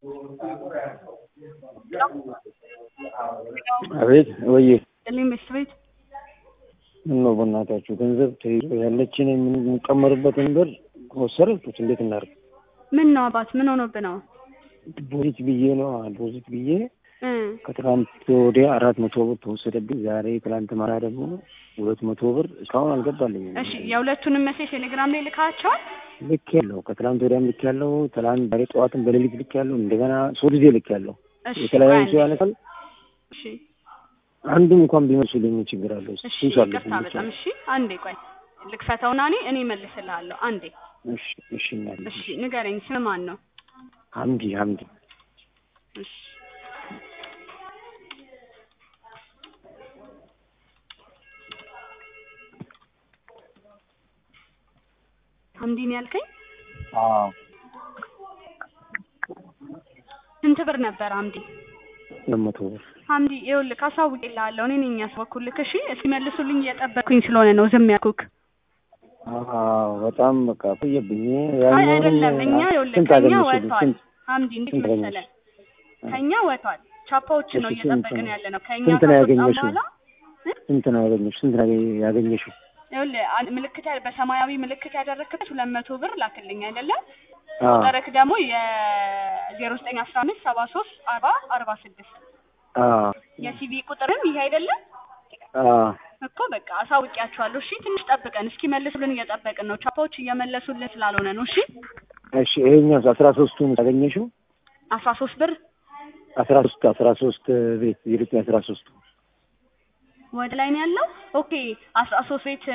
አቤት ወይ እኔም በስቤት ነው በእናታችሁ ገንዘብ ተይዞ ያለችን የምንቀመርበትን ብር ወሰረቱት እንዴት እናርግ? ምን ነው አባት ምን ሆኖብህ ነው? ዲፖዚት ብዬ ከትላንት ወዲያ 400 ብር ተወሰደብኝ። ዛሬ ትላንት ማታ ደግሞ 200 ብር እስካሁን አልገባልኝም። እሺ የሁለቱንም ሜሴጅ ቴሌግራም ላይ ልካቸዋል? ልክ ያለው ከትላንት ወዲያም ልክ ያለው ትላንት ዛሬ ጠዋትም በሌሊት ልክ ያለው እንደገና 3 ጊዜ ልክ ያለው የተለያየ ሰው ያነሳል። እሺ አንዱም እንኳን ቢመስልኝ ችግር አለው። እሺ ይቅርታ በጣም እሺ አንዴ ቆይ ልክፈተውና እኔ መልስልሃለሁ አንዴ። እሺ እሺ ንገረኝ ስም ማን ነው? ሐምዲ እሺ ሐምዲ ነው ያልከኝ? አዎ ስንት ብር ነበር ሐምዲ? 200 ብር። ሐምዲ ይኸውልህ አሳውቅልሃለሁ እኔ ነኝ ያስወኩልክ። እሺ እስኪመልሱልኝ እየጠበቅኩኝ ስለሆነ ነው ዝም ያልኩክ። አዎ በጣም በቃ ቆየብኝ። አይ አይደለም እኛ ይኸውልህ ከኛ ወጥቷል ሐምዲ እንዴት መሰለህ ከኛ ወጥቷል ቻፓዎች ነው እየጠበቅን ያለ ነው ከኛ ስንት ነው ያገኘሽው? ስንት ነው ያገኘሽው? ይኸውልህ ምልክት በሰማያዊ ምልክት ያደረክበት 200 ብር ላክልኝ አይደለም? ቁጥርክ ደግሞ የ0915 73 40 46 የሲቪ ቁጥርም ይሄ አይደለም? እኮ በቃ አሳውቂያቸዋለሁ። እሺ ትንሽ ጠብቀን እስኪ መልሱልን እየጠበቅን ነው። ቻፓዎች እየመለሱልን ስላልሆነ ነው። እሺ እሺ ይሄኛው 13ቱን ያገኘሽው? 13 ብር 13 ቤት ይልቅ 13 ወደ ላይ ነው ያለው። ኦኬ 13 ቤት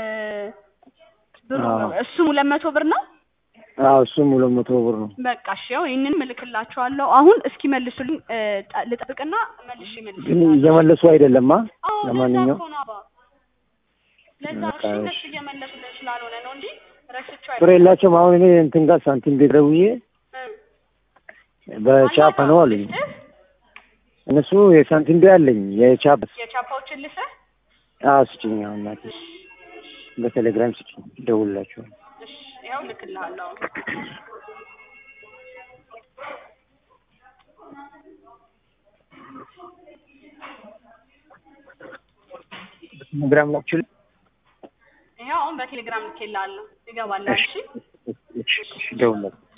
ብሩ እሱም 200 ብር ነው። እሱም 200 ብር ነው። በቃ እሺ ያው ይሄንን መልክላቸዋለሁ። አሁን እስኪ መልሱልኝ ልጠብቅና መልሽ መልስ ግን እየመለሱ አይደለም። ለማንኛውም ለዛ እሺ ነስ እየመለሱልን ስላልሆነ ነው እንጂ ረስቼው አይደለም። ፍሬ የላቸውም። አሁን እኔ እንትን ጋር ሳንቲም ቤት ደውዬ በቻፓ ነው አሉኝ። እነሱ የሳንቲም ቤት አለኝ የቻፓዎችን ልስህ ስጭኝ። አሁን እናቴ በቴሌግራም ስጭኝ ደውልላቸው። እሺ ያው ልክልሃለሁ። በቴሌግራም ላችሁ ያው አሁን በቴሌግራም ልክልሃለሁ ይገባል። እሺ ደውልላቸው።